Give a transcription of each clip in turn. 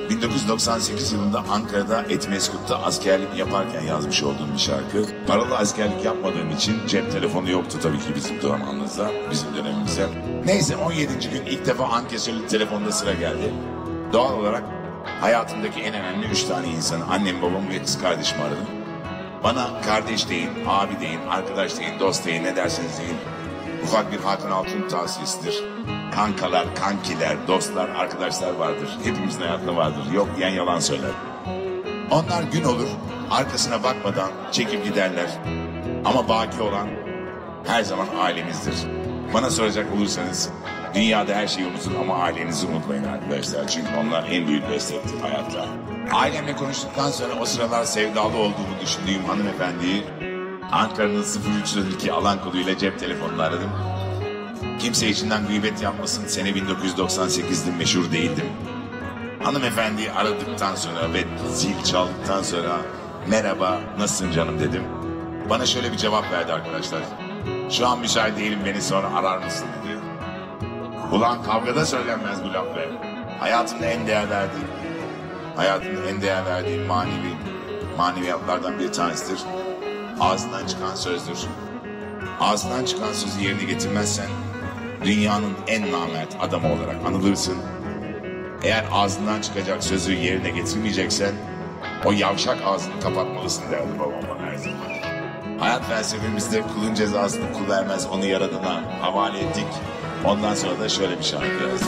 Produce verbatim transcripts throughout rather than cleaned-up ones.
bin dokuz yüz doksan sekiz yılında Ankara'da Etmeskut'ta askerlik yaparken yazmış olduğum bir şarkı. Paralı askerlik yapmadığım için cep telefonu yoktu tabii ki bizim zamanımızda, bizim dönemimizde. Neyse on yedinci gün ilk defa ankesörlü telefonda sıra geldi. Doğal olarak hayatımdaki en önemli üç tane insanı, annem, babamı ve kız kardeşimi aradım. Bana kardeş deyin, abi deyin, arkadaş deyin, dost deyin, ne derseniz deyin. Ufak bir Hakan Altun tavsiyesidir. Kankalar, kankiler, dostlar, arkadaşlar vardır. Hepimizin hayatında vardır. Yok diyen yalan söyler. Onlar gün olur, arkasına bakmadan çekip giderler. Ama baki olan her zaman ailemizdir. Bana soracak olursanız, dünyada her şeyi unutun ama ailenizi unutmayın arkadaşlar. Çünkü onlar en büyük destektir hayatta. Ailemle konuştuktan sonra o sıralar sevdalı olduğumu düşündüğüm hanımefendiyi Ankara'nın sıfır üç on iki alan koduyla cep telefonunu aradım. Kimse içinden gıybet yapmasın, sene bin dokuz yüz doksan sekiz'dim, meşhur değildim. Hanımefendiyi aradıktan sonra ve zil çaldıktan sonra merhaba, nasılsın canım dedim. Bana şöyle bir cevap verdi arkadaşlar. Şu an müsait değilim, beni sonra arar mısın dedi. Ulan kavgada söylenmez bu laf be. Hayatımda en değer verdiğim, hayatımda en değer verdiğim manevi, maneviyatlardan bir tanesidir. Ağzından çıkan sözdür. Ağzından çıkan sözü yerine getirmezsen dünyanın en namert adamı olarak anılırsın. Eğer ağzından çıkacak sözü yerine getirmeyeceksen o yavşak ağzını kapatmalısın derdi babam bana her zaman. Hayat felsefemizde kulun cezasını kul vermez, onu Yaradan'a havale ettik. Ondan sonra da şöyle bir şarkı yazdık.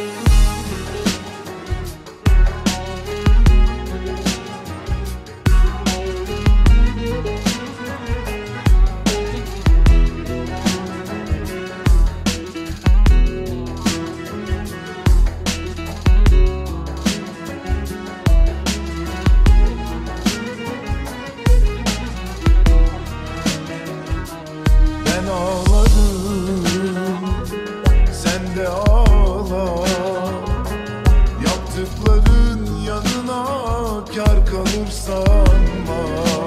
Yaptıkların yanına kar kalır sanma.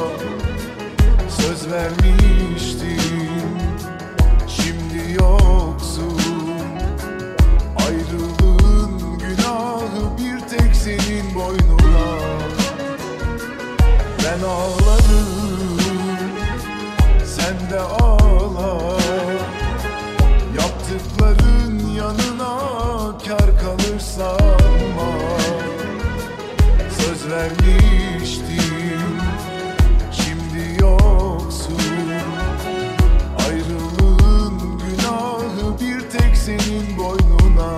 Söz vermiştin, şimdi yoksun. Ayrılığın günahı bir tek senin boynuna. Ben ağladım, sen de ağla. Yaptıkların yanına kar kalır sanma. Söz vermiştim, şimdi yoksun. Ayrılığın günahı bir tek senin boynuna.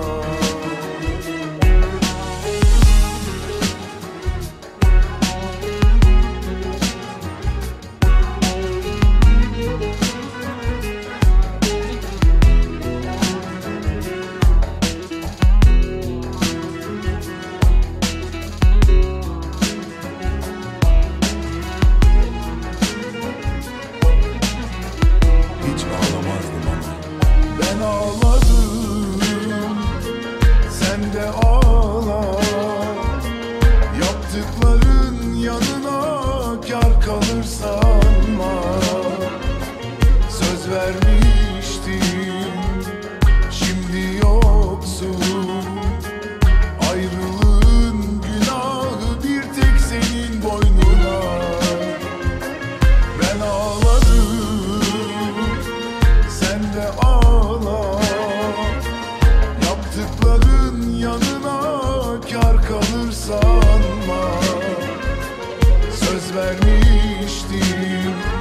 Ben ağladım, sen de ağla. Yaptıkların yanına kar kalır sanma. Söz vermiştim, şimdi yoksun. Ayrılığın günahı bir tek senin boynuna. Ben ağladım, sen de ağla. Yaptıkların yanına kar kalır sanma. Söz vermiştim,